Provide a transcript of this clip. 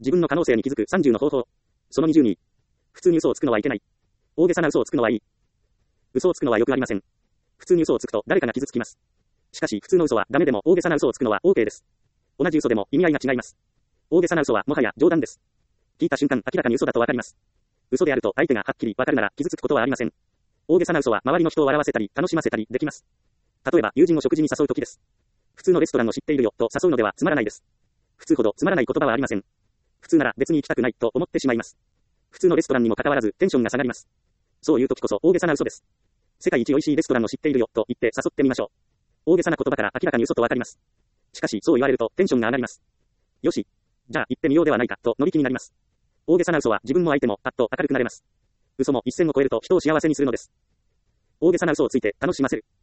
自分の可能性に気づく30の方法。その20に、普通に嘘をつくのはいけない。大げさな嘘をつくのはいい。嘘をつくのはよくありません。普通に嘘をつくと誰かが傷つきます。しかし普通の嘘はダメでも大げさな嘘をつくのは OK です。同じ嘘でも意味合いが違います。大げさな嘘はもはや冗談です。聞いた瞬間明らかに嘘だとわかります。嘘であると相手がはっきりわかるなら傷つくことはありません。大げさな嘘は周りの人を笑わせたり楽しませたりできます。例えば友人を食事に誘うときです。普通のレストランを知っているよと誘うのではつまらないです。普通ほどつまらない言葉はありません。普通なら別に行きたくないと思ってしまいます。普通のレストランにもかかわらずテンションが下がります。そういう時こそ大げさな嘘です。世界一美味しいレストランを知っているよと言って誘ってみましょう。大げさな言葉から明らかに嘘とわかります。しかしそう言われるとテンションが上がります。よし。じゃあ行ってみようではないかと乗り気になります。大げさな嘘は自分も相手もパッと明るくなれます。嘘も一線を越えると人を幸せにするのです。大げさな嘘をついて楽しませる。